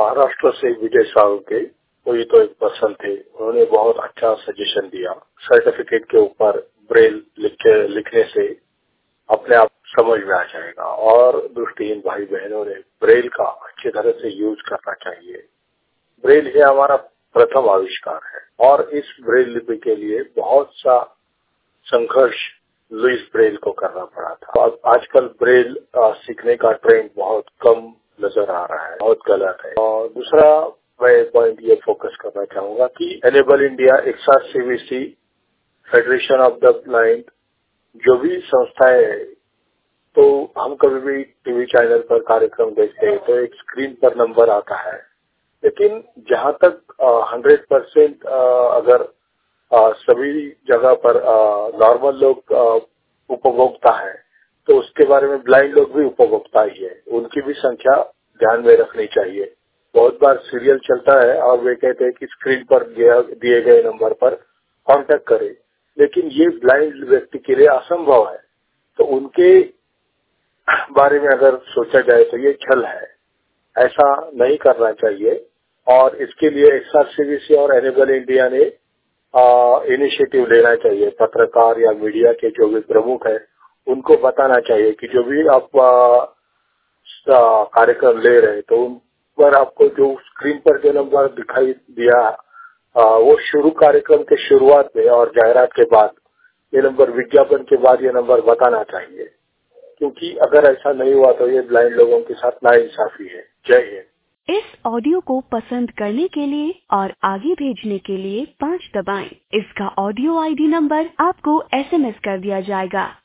महाराष्ट्र से विजय साहू के कोई तो एक पर्सन थे, उन्होंने बहुत अच्छा सजेशन दिया। सर्टिफिकेट के ऊपर ब्रेल लिखने से अपने आप समझ में आ जाएगा और दृष्टिहीन भाई बहनों ने ब्रेल का अच्छी तरह से यूज करना चाहिए। ब्रेल ही हमारा प्रथम आविष्कार है और इस ब्रेल लिपि के लिए बहुत सा संघर्ष लुईस ब्रेल को करना पड़ा था। आजकल ब्रेल सीखने का ट्रेंड बहुत कम नजर आ रहा है, बहुत गलत है। और दूसरा मैं पॉइंट ये फोकस करना चाहूंगा कि एनेबल इंडिया, एक्सार CVC, federation of the blind, जो भी संस्थाएं हैं, तो हम कभी भी टीवी चैनल पर कार्यक्रम देखते हैं तो एक स्क्रीन पर नंबर आता है, लेकिन जहां तक 100% अगर सभी जगह पर नॉर्मल लोग उपभोक्ता है तो उसके बारे में ब्लाइंड लोग भी उपभोक्ता ही है, उनकी भी संख्या ध्यान में रखनी चाहिए। बहुत बार सीरियल चलता है और वे कहते हैं कि स्क्रीन पर दिए गए नंबर पर कांटेक्ट करें, लेकिन ये ब्लाइंड व्यक्ति के लिए असंभव है। तो उनके बारे में अगर सोचा जाए तो ये छल है, ऐसा नहीं करना चाहिए। और इसके लिए एक्सआरसीबीसी और एनेबल इंडिया ने इनिशिएटिव लेना चाहिए। पत्रकार या मीडिया के जो भी प्रमुख है उनको बताना चाहिए कि जो भी आप कार्यक्रम ले रहे हैं तो उन पर आपको जो स्क्रीन पर जो नंबर दिखाई दिया वो शुरू कार्यक्रम के शुरुआत में और जाहिरात के बाद ये नंबर, विज्ञापन के बाद ये नंबर बताना चाहिए, क्योंकि अगर ऐसा नहीं हुआ तो ये ब्लाइंड लोगों के साथ नाइंसाफी है। जय हिंद। इस ऑडियो को पसंद करने के लिए और आगे भेजने के लिए 5 दबाएं। इसका ऑडियो आईडी नंबर आपको SMS कर दिया जाएगा।